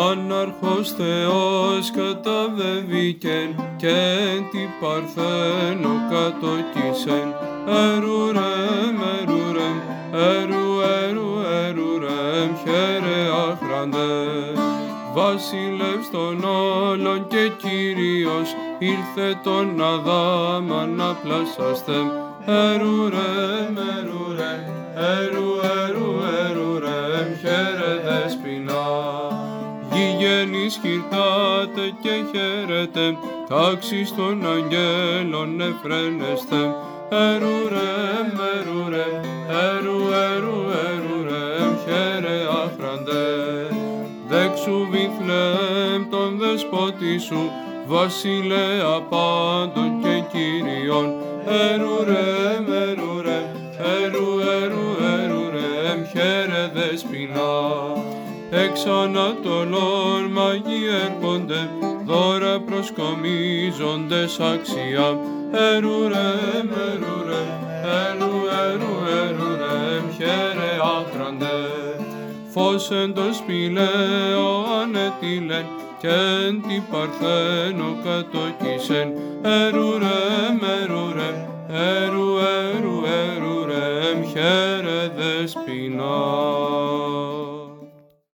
Άναρχος Θεός καταβεβήκεν και τι Παρθένο κατοκίσεν. Ερουρέμ, ερουρέμ, ερουρέμ, χαίρε άχραντε. Βασιλεύς των όλων και Κύριος ήρθε τον Αδάμ αναπλάσαστεμ. Ερουρέμ, ερουρέμ, ερουρέμ, χαίρε δέσποινα. Γηγενείς χειρτάτε και χαίρετε, τάξεις των αγγέλων εφραίνεστε. Ερουρέμ, ερουρέμ, ερουρέμ, χαίρε άχραντε. Δέξου Βιθλεέμ τον δεσπότη σου, βασιλέα πάντων και Κύριον. Ερουρέμ, ερουρέμ, ερουρέμ, χαίρε δέσποινα. Εξ Ανατολών μαγεί έρχονται, δώρα προσκομίζοντες αξία. Ερουρέμ, ερουρέμ, χαίρε άχραντε. Φως εν το σπηλαίο ανέτειλεν και εν τη Παρθένο κατοκίσεν. Ερουρέμ, ερουρέμ, χαίρε δέσποινα.